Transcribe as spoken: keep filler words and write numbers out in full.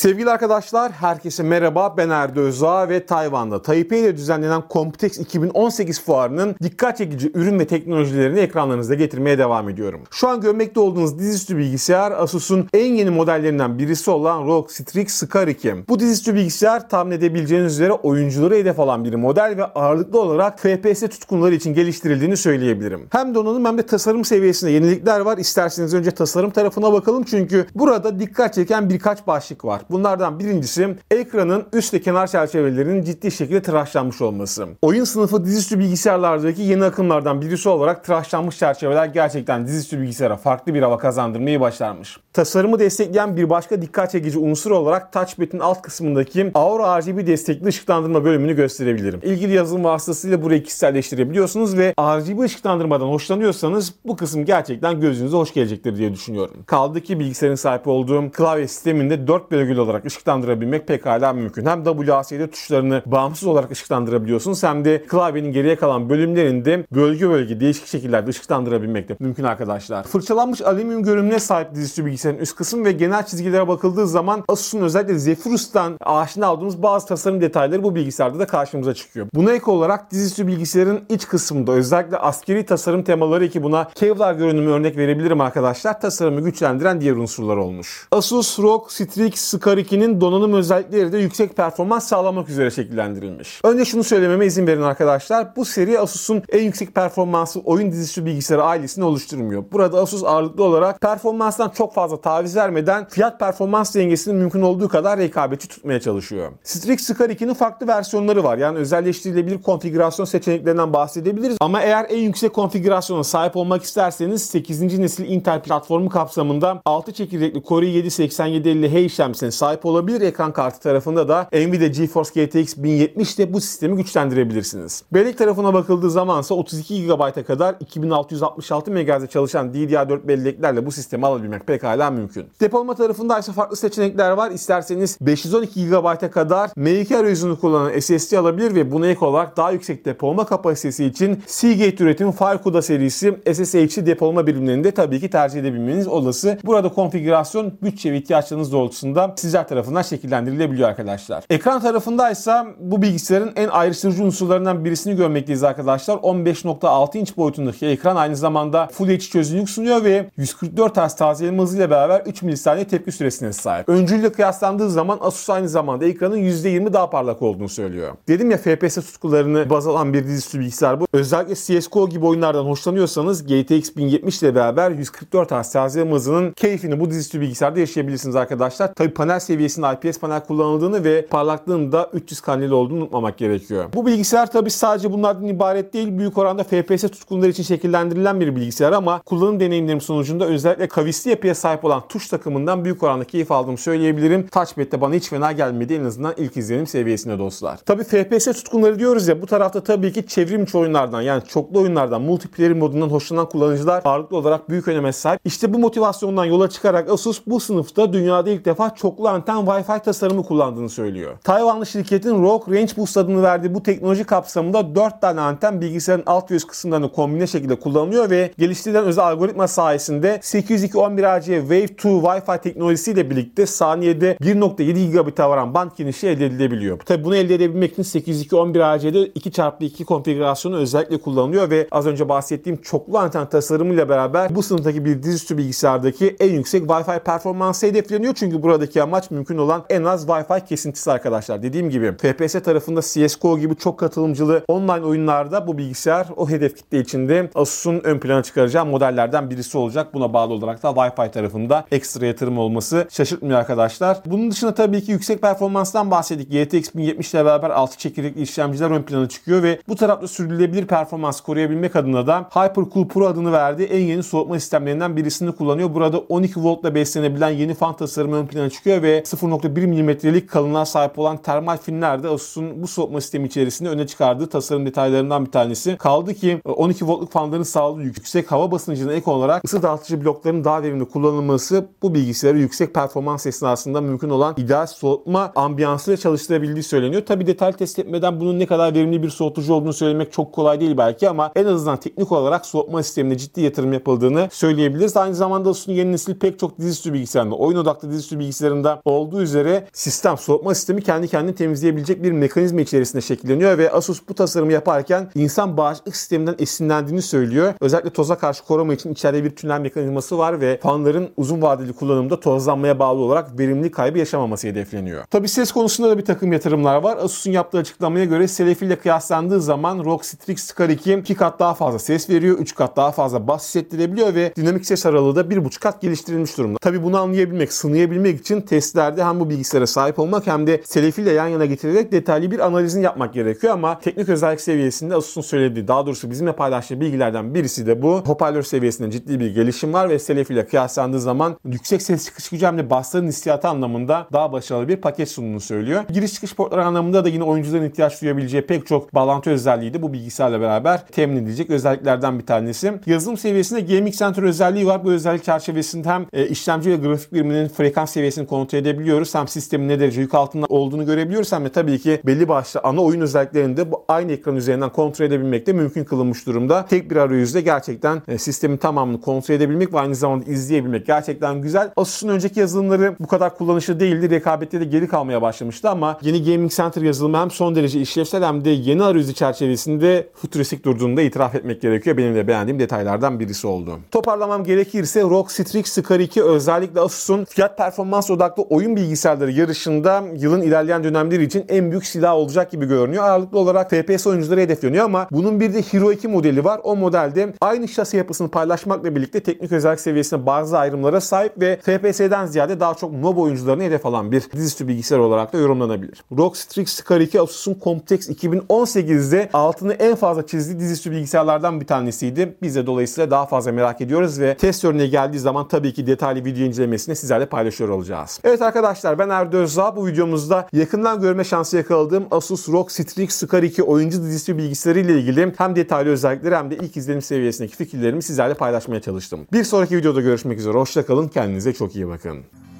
Sevgili arkadaşlar, herkese merhaba. Ben Erdo Özdağ ve Tayvan'da Taipei'de düzenlenen Computex iki bin on sekiz fuarının dikkat çekici ürün ve teknolojilerini ekranlarınıza getirmeye devam ediyorum. Şu an görmekte olduğunuz dizüstü bilgisayar Asus'un en yeni modellerinden birisi olan R O G Strix Scar iki. Bu dizüstü bilgisayar tahmin edebileceğiniz üzere oyuncuları hedef alan bir model ve ağırlıklı olarak F P S tutkunları için geliştirildiğini söyleyebilirim. Hem donanım hem de tasarım seviyesinde yenilikler var. İsterseniz önce tasarım tarafına bakalım çünkü burada dikkat çeken birkaç başlık var. Bunlardan birincisi ekranın üst ve kenar çerçevelerinin ciddi şekilde tıraşlanmış olması. Oyun sınıfı dizüstü bilgisayarlardaki yeni akımlardan birisi olarak tıraşlanmış çerçeveler gerçekten dizüstü bilgisayara farklı bir hava kazandırmayı başarmış. Tasarımı destekleyen bir başka dikkat çekici unsur olarak touchpad'in alt kısmındaki Aura R G B destekli ışıklandırma bölümünü gösterebilirim. İlgili yazılım vasıtasıyla burayı kişiselleştirebiliyorsunuz ve R G B ışıklandırmadan hoşlanıyorsanız bu kısım gerçekten gözünüze hoş gelecektir diye düşünüyorum. Kaldı ki bilgisayarın sahip olduğum klavye sisteminde dört bölgeli olarak ışıklandırabilmek pekala mümkün. Hem W A S D tuşlarını bağımsız olarak ışıklandırabiliyorsunuz hem de klavyenin geriye kalan bölümlerinde bölge bölge değişik şekillerde ışıklandırabilmek de mümkün arkadaşlar. Fırçalanmış alüminyum görünümüne sahip dizüstü bilgisayarın üst kısmı ve genel çizgilere bakıldığı zaman Asus'un özellikle Zephyrus'tan aşina aldığımız bazı tasarım detayları bu bilgisayarda da karşımıza çıkıyor. Buna ek olarak dizüstü bilgisayarın iç kısmında özellikle askeri tasarım temaları ki buna Kevlar görünümü örnek verebilirim arkadaşlar, tasarımı güçlendiren diğer unsurlar olmuş. Asus R O G Strix Scar iki'nin donanım özellikleri de yüksek performans sağlamak üzere şekillendirilmiş. Önce şunu söylememe izin verin arkadaşlar. Bu seri Asus'un en yüksek performanslı oyun dizüstü bilgisayarı ailesini oluşturmuyor. Burada Asus ağırlıklı olarak performanstan çok fazla taviz vermeden fiyat performans dengesini mümkün olduğu kadar rekabetçi tutmaya çalışıyor. Strix Scar iki'nin farklı versiyonları var. Yani özelleştirilebilir konfigürasyon seçeneklerinden bahsedebiliriz. Ama eğer en yüksek konfigürasyona sahip olmak isterseniz sekizinci nesil Intel platformu kapsamında altı çekirdekli Core i yedi seksen yedi elli H işlemcisine sahip olabilir. Ekran kartı tarafında da Nvidia GeForce G T X bin yetmiş ile bu sistemi güçlendirebilirsiniz. Bellek tarafına bakıldığı zaman ise otuz iki gigabayta kadar iki bin altı yüz altmış altı megahertz'e çalışan D D R dört belleklerle bu sistemi alabilmek pekala mümkün. Depolama tarafında ise farklı seçenekler var. İsterseniz beş yüz on iki gigabayta kadar M iki arayüzünü kullanan S S D alabilir ve buna ek olarak daha yüksek depolama kapasitesi için Seagate üretim FireCuda serisi S S H'li depolama birimlerini de tabii ki tercih edebilmeniz olası. Burada konfigürasyon bütçe ve ihtiyaçlarınız doğrultusunda sizler tarafından şekillendirilebiliyor arkadaşlar. Ekran tarafındaysa bu bilgisayarın en ayrıştırıcı unsurlarından birisini görmekteyiz arkadaşlar. on beş nokta altı inç boyutundaki ekran aynı zamanda Full H D çözünürlük sunuyor ve yüz kırk dört hertz tazeleme hızıyla beraber üç milisaniye tepki süresine sahip. Öncüyle kıyaslandığı zaman Asus aynı zamanda ekranın yüzde yirmi daha parlak olduğunu söylüyor. Dedim ya F P S tutkularını baz alan bir dizüstü bilgisayar bu. Özellikle C S G O gibi oyunlardan hoşlanıyorsanız G T X bin yetmiş ile beraber yüz kırk dört hertz tazeleme hızının keyfini bu dizüstü bilgisayarda yaşayabilirsiniz arkadaşlar. Tabii panel seviyesinde I P S panel kullanıldığını ve parlaklığının da üç yüz kaneli olduğunu unutmamak gerekiyor. Bu bilgisayar tabii sadece bunlardan ibaret değil. Büyük oranda F P S tutkunları için şekillendirilen bir bilgisayar ama kullanım deneyimlerim sonucunda özellikle kavisli yapıya sahip olan tuş takımından büyük oranda keyif aldığımı söyleyebilirim. Touchpad'de bana hiç fena gelmedi, en azından ilk izlenim seviyesinde dostlar. Tabii F P S tutkunları diyoruz ya, bu tarafta tabii ki çevrimçi oyunlardan yani çoklu oyunlardan, multiplayer modundan hoşlanan kullanıcılar ağırlıklı olarak büyük öneme sahip. İşte bu motivasyondan yola çıkarak Asus bu sınıfta dünyada ilk defa çoklu anten Wi-Fi tasarımı kullandığını söylüyor. Tayvanlı şirketin R O G Range Boost adını verdiği bu teknoloji kapsamında dört tane anten bilgisayarın alt ve üst kısımlarını kombine şekilde kullanılıyor ve geliştirilen özel algoritma sayesinde sekiz yüz iki nokta on bir A C Wave iki Wi-Fi teknolojisiyle birlikte saniyede bir nokta yedi gigabit'e varan band genişliği elde edilebiliyor. Tabi bunu elde edebilmek için sekiz yüz iki nokta on bir A C'de iki çarpı iki konfigürasyonu özellikle kullanılıyor ve az önce bahsettiğim çoklu anten tasarımıyla beraber bu sınıftaki bir dizüstü bilgisayardaki en yüksek Wi-Fi performansı hedefleniyor. Çünkü buradaki amaç mümkün olan en az Wi-Fi kesintisi arkadaşlar. Dediğim gibi F P S tarafında C S G O gibi çok katılımcılı online oyunlarda bu bilgisayar o hedef kitle içinde Asus'un ön plana çıkaracağı modellerden birisi olacak. Buna bağlı olarak da Wi-Fi tarafında ekstra yatırım olması şaşırtmıyor arkadaşlar. Bunun dışında tabii ki yüksek performanstan bahsettik. G T X bin yetmiş ile beraber altı çekirdekli işlemciler ön plana çıkıyor ve bu tarafta sürdürülebilir performans koruyabilmek adına da HyperCool Pro adını verdiği en yeni soğutma sistemlerinden birisini kullanıyor. Burada on iki voltla beslenebilen yeni fan tasarımı ön plana çıkıyor ve sıfır nokta bir milimetrelik kalınlığa sahip olan termal finler de Asus'un bu soğutma sistemi içerisinde öne çıkardığı tasarım detaylarından bir tanesi. Kaldı ki on iki voltluk fanların sağladığı yüksek hava basıncına ek olarak ısı dağıtıcı blokların daha verimli kullanılması bu bilgisayarı yüksek performans esnasında mümkün olan ideal soğutma ambiyansıyla çalıştırabildiği söyleniyor. Tabi detaylı test etmeden bunun ne kadar verimli bir soğutucu olduğunu söylemek çok kolay değil belki ama en azından teknik olarak soğutma sistemine ciddi yatırım yapıldığını söyleyebiliriz. Aynı zamanda Asus'un yeni nesil pek çok dizüstü bilgisayarında, oyun odaklı dizüstü bilgisayarında tasarımında olduğu üzere sistem, soğutma sistemi kendi kendini temizleyebilecek bir mekanizma içerisinde şekilleniyor ve Asus bu tasarımı yaparken insan bağışıklık sisteminden esinlendiğini söylüyor. Özellikle toza karşı koruma için içeride bir tünel mekanizması var ve fanların uzun vadeli kullanımda tozlanmaya bağlı olarak verimli kaybı yaşamaması hedefleniyor. Tabi ses konusunda da bir takım yatırımlar var. Asus'un yaptığı açıklamaya göre Celefi ile kıyaslandığı zaman R O G Strix Scar iki iki kat daha fazla ses veriyor, üç kat daha fazla bas hissettirebiliyor ve dinamik ses aralığı da bir buçuk kat geliştirilmiş durumda. Tabi bunu anlayabilmek, sınıyabilmek için testlerde hem bu bilgisayara sahip olmak hem de Celefi ile yan yana getirerek detaylı bir analizini yapmak gerekiyor ama teknik özellik seviyesinde Asus'un söylediği, daha doğrusu bizimle paylaştığı bilgilerden birisi de bu. Hoparlör seviyesinde ciddi bir gelişim var ve Celefi ile kıyaslandığı zaman yüksek ses çıkış gücü hem de basların hissiyatı anlamında daha başarılı bir paket sunduğunu söylüyor. Giriş çıkış portları anlamında da yine oyuncuların ihtiyaç duyabileceği pek çok bağlantı özelliği de bu bilgisayarla beraber temin edilecek özelliklerden bir tanesi. Yazılım seviyesinde Gaming Center özelliği var. Bu özellik çerçevesinde hem e, işlemci ve grafik biriminin frekans seviyesini kontrol edebiliyoruz. Hem sistemin ne derece yük altında olduğunu görebiliyoruz hem de tabii ki belli başlı ana oyun özelliklerini de bu aynı ekran üzerinden kontrol edebilmek de mümkün kılınmış durumda. Tek bir arayüzde gerçekten e, sistemin tamamını kontrol edebilmek ve aynı zamanda izleyebilmek gerçekten güzel. Asus'un önceki yazılımları bu kadar kullanışlı değildi. Rekabette de geri kalmaya başlamıştı ama yeni Gaming Center yazılımı hem son derece işlevsel hem de yeni arayüzü çerçevesinde futuristik durduğunu da itiraf etmek gerekiyor. Benim de beğendiğim detaylardan birisi oldu. Toparlamam gerekirse R O G Strix Scar iki özellikle Asus'un fiyat performans odaklı oyun bilgisayarları yarışında yılın ilerleyen dönemleri için en büyük silah olacak gibi görünüyor. Ağırlıklı olarak F P S oyuncuları hedefleniyor ama bunun bir de Hero iki modeli var. O modelde aynı şasi yapısını paylaşmakla birlikte teknik özellik seviyesinde bazı ayrımlara sahip ve F P S'den ziyade daha çok mob oyuncularını hedef alan bir dizüstü bilgisayar olarak da yorumlanabilir. R O G Strix Scar iki Asus'un Computex iki bin on sekizde altını en fazla çizdiği dizüstü bilgisayarlardan bir tanesiydi. Biz de dolayısıyla daha fazla merak ediyoruz ve test örneği geldiği zaman tabii ki detaylı video incelemesini sizlerle paylaşıyor olacağız. Evet arkadaşlar, ben Erdo Özdağ. Bu videomuzda yakından görme şansı yakaladığım Asus R O G Strix Scar iki oyuncu dizüstü bilgisayarı ile ilgili hem detaylı özellikleri hem de ilk izlenim seviyesindeki fikirlerimi sizlerle paylaşmaya çalıştım. Bir sonraki videoda görüşmek üzere. Hoşça kalın. Kendinize çok iyi bakın.